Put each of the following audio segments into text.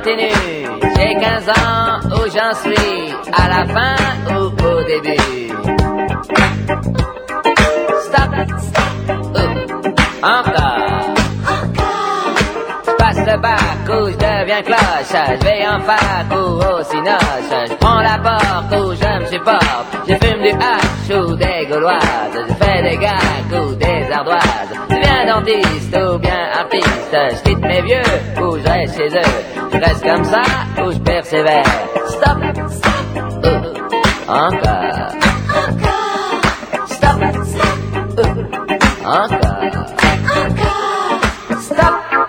continue. J'ai 15 ans, où j'en suis, à la fin ou au début. Stop, encore. J'passe le bac où je deviens cloche. Je vais en fac ou au cinoche. Je prends la porte où je me supporte. Je fume du hache ou des gauloises. Je fais des gags ou des ardoises. Je deviens dentiste ou bien artiste. Je quitte mes vieux ou je reste chez eux. Je reste comme ça ou je persévère. Stop, encore. Stop, encore. Stop.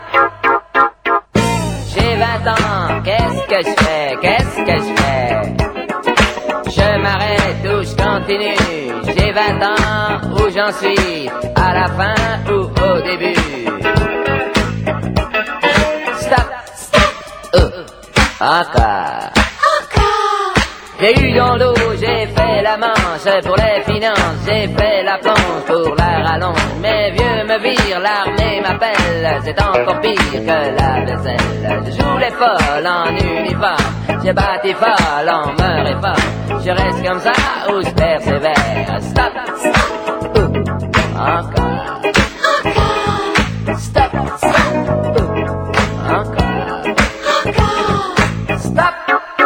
J'ai 20 ans, qu'est-ce que je fais? Qu'est-ce que je fais? Je m'arrête ou je continue. J'ai 20 ans, où j'en suis, à la fin ou au début. Stop, encore. J'ai eu dans l'eau, j'ai fait la manche pour les finances, j'ai fait la planche pour la rallonge. Mes vieux me virent, l'armée m'appelle, c'est encore pire que la vaisselle. Je joue les folles en uniforme, j'ai bâti folle en me réforme. Je reste comme ça ou je persévère. Stop, encore. Stop, encore. Stop.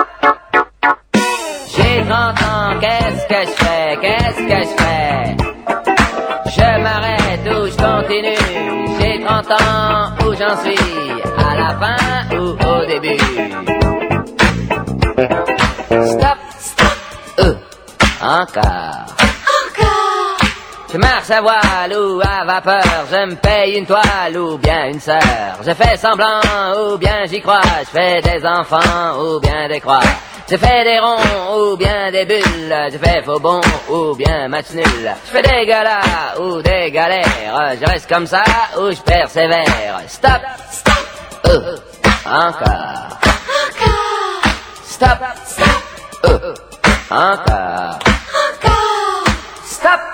J'ai 30 ans, qu'est-ce que je fais? Qu'est-ce que je fais? Je m'arrête ou je continue. J'ai 30 ans, où j'en suis, à la fin ou au début. Stop, encore. Je marche à voile ou à vapeur, je me paye une toile ou bien une sœur. Je fais semblant ou bien j'y crois, je fais des enfants ou bien des croix. Je fais des ronds ou bien des bulles, je fais faux bon ou bien match nul. Je fais des galas ou des galères, je reste comme ça ou je persévère. Stop, encore. Stop, encore. Stop.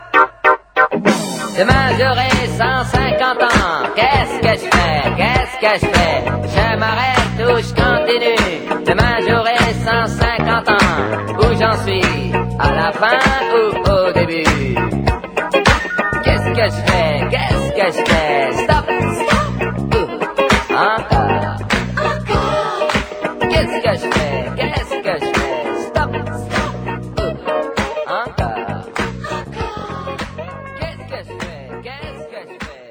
Demain j'aurai 150 ans, qu'est-ce que je fais? Qu'est-ce que je fais? Je m'arrête ou je continue. Demain j'aurai 150 ans, où j'en suis, à la fin ou au début. Qu'est-ce que je fais? Qu'est-ce que je fais? Stop, encore. Qu'est-ce que je fais? Qu'est-ce que je fais? Stop, encore. Qu'est-ce que je fais? Qu'est-ce que je fais?